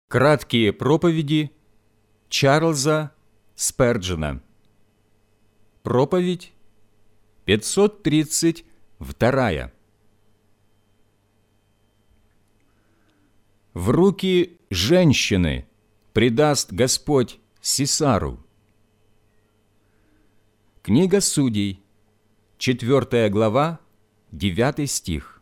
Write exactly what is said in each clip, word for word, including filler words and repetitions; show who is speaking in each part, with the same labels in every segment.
Speaker 1: Краткие проповеди Чарльза Сперджена. Проповедь пятьсот тридцать вторая. В руки женщины предаст Господь Сисару. Книга Судей, четвёртая глава, девятый стих.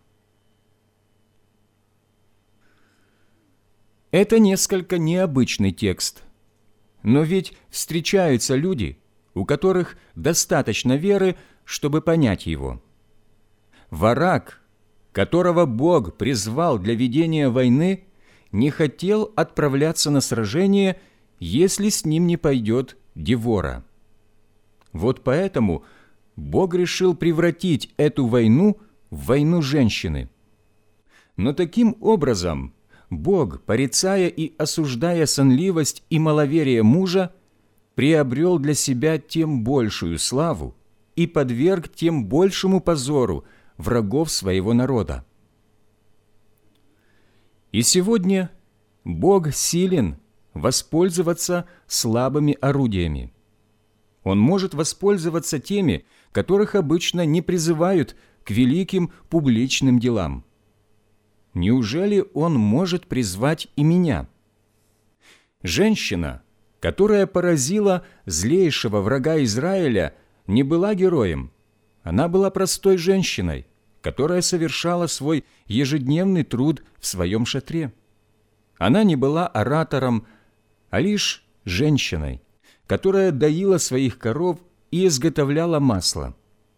Speaker 1: Это несколько необычный текст, но ведь встречаются люди, у которых достаточно веры, чтобы понять его. Варак, которого Бог призвал для ведения войны, не хотел отправляться на сражение, если с ним не пойдет Девора. Вот поэтому Бог решил превратить эту войну в войну женщины. Но таким образом Бог, порицая и осуждая сонливость и маловерие мужа, приобрел для себя тем большую славу и подверг тем большему позору врагов своего народа. И сегодня Бог силен воспользоваться слабыми орудиями. Он может воспользоваться теми, которых обычно не призывают к великим публичным делам. Неужели Он может призвать и меня? Женщина, которая поразила злейшего врага Израиля, не была героем. Она была простой женщиной, которая совершала свой ежедневный труд в своем шатре. Она не была оратором, а лишь женщиной, которая доила своих коров и изготовляла масло.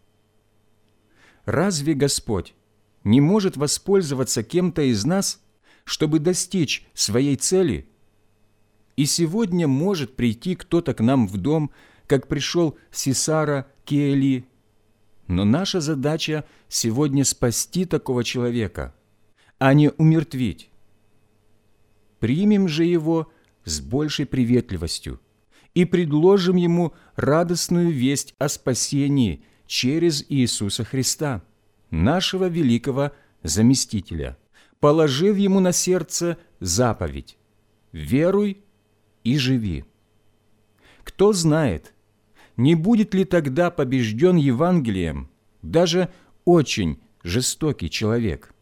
Speaker 1: Разве Господь не может воспользоваться кем-то из нас, чтобы достичь своей цели? И сегодня может прийти кто-то к нам в дом, как пришел Сисара к Иели. Но наша задача сегодня спасти такого человека, а не умертвить. Примем же его с большей приветливостью и предложим ему радостную весть о спасении через Иисуса Христа, нашего великого заместителя, положив ему на сердце заповедь: «Веруй и живи». Кто знает, не будет ли тогда побежден Евангелием даже очень жестокий человек?